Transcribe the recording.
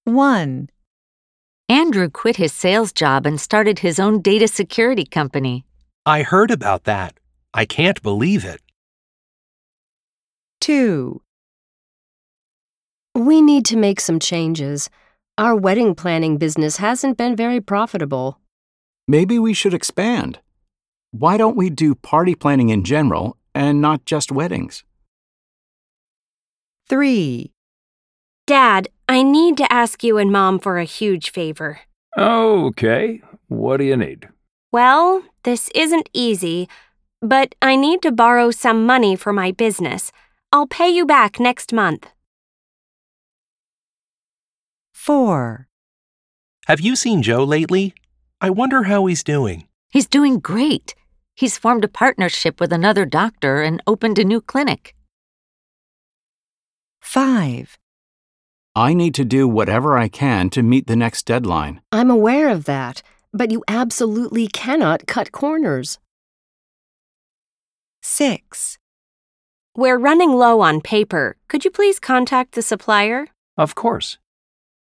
1, Andrew quit his sales job and started his own data security company. I heard about that. I can't believe it. 2, We need to make some changes. Our wedding planning business hasn't been very profitable. Maybe we should expand. Why don't we do party planning in general and not just weddings? 3, Dad, I need to ask you and Mom for a huge favor. Okay, what do you need? Well, this isn't easy, but I need to borrow some money for my business. I'll pay you back next month. 4, Have you seen Joe lately? I wonder how he's doing. He's doing great. He's formed a partnership with another doctor and opened a new clinic. 5, I need to do whatever I can to meet the next deadline. I'm aware of that, but you absolutely cannot cut corners. 6, We're running low on paper. Could you please contact the supplier? Of course.